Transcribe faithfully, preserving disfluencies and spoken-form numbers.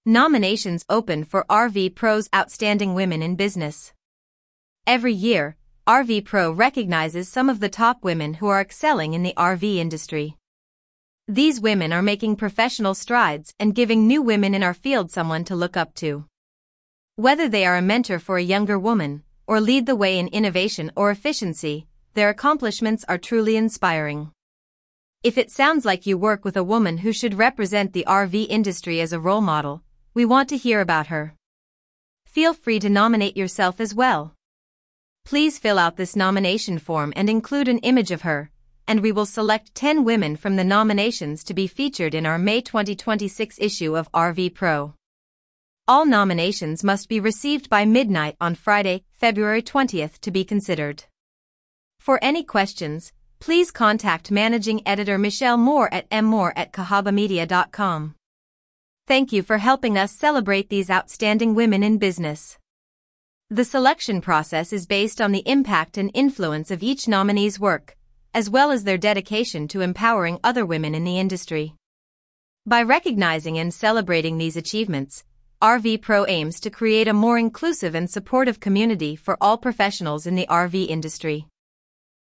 Nominations open for R V Pro's Outstanding Women in Business. Every year, R V Pro recognizes some of the top women who are excelling in the R V industry. These women are making professional strides and giving new women in our field someone to look up to. Whether they are a mentor for a younger woman, or lead the way in innovation or efficiency, their accomplishments are truly inspiring. If it sounds like you work with a woman who should represent the R V industry as a role model, we want to hear about her. Feel free to nominate yourself as well. Please fill out this nomination form and include an image of her, and we will select ten women from the nominations to be featured in our May twenty twenty-six issue of R V Pro. All nominations must be received by midnight on Friday, February twentieth to be considered. For any questions, please contact Managing Editor Michelle Moore at m moore at cahaba media dot com. Thank you for helping us celebrate these outstanding women in business. The selection process is based on the impact and influence of each nominee's work, as well as their dedication to empowering other women in the industry. By recognizing and celebrating these achievements, R V Pro aims to create a more inclusive and supportive community for all professionals in the R V industry.